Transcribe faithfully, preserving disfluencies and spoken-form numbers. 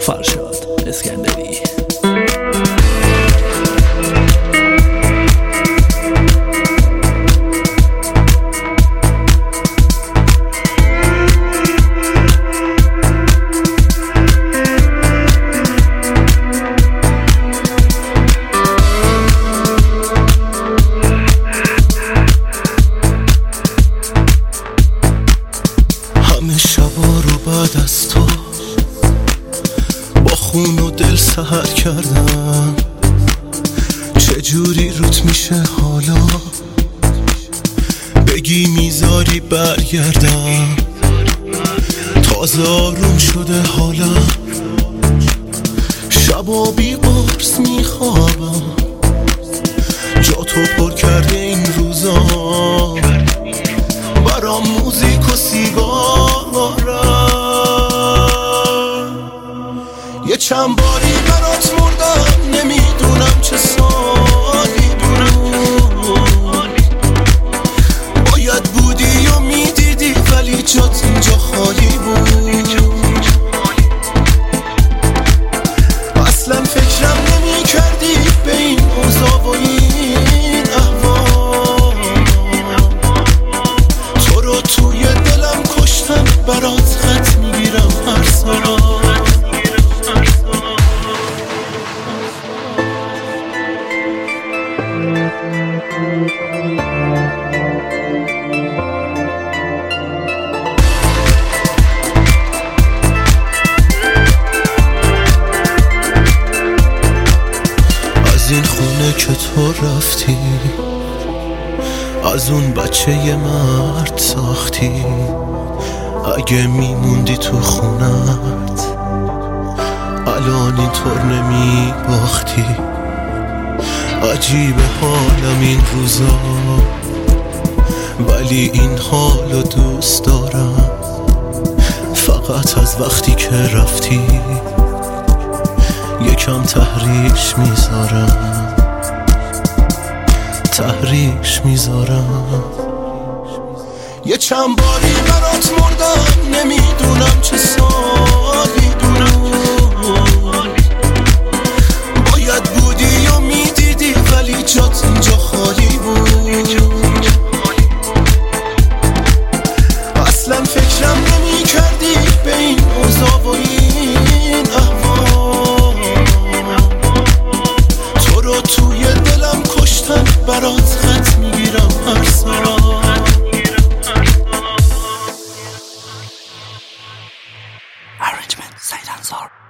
فرشاد اسکندری. همه شبا رو بعد از تو با خون و دل سحر کردم، چجوری روت میشه حالا بگی میذاری برگردم. تازه آروم شده حالا، شبا بی قرص میخوابم، جا تو پر کرده این روزا برام موزیک و سیگارم. یه چند باری برات مردم، نمیدونم چه سالی بود، باید بودی و میدیدی ولی جات اینجا خالی بود. اصلا فکرم نمی کردی به این اوضاع و این احوال، تو رو توی دلم کشتم، برات خط میگیرم هر سال. از این خونه که تو رفتی، از اون بچه یه مرد ساختی، اگه میموندی تو خونت الان اینطور نمی باختی. عجیبه حالم این روزا، ولی این حالو دوست دارم. فقط از وقتی که رفتی یکم تحریش میذارم، تحریش میذارم. یه چند باری برات مردم، نمیدونم چه سالی بود، باید بودی و میدیدی ولی جات اینجا خالی بود. اصلا فکرم نمی کردی به این اوضاع و این احوال، تو رو توی دلم کشتم، برات خط میگیرم هر سال. Arrangement سید انصار.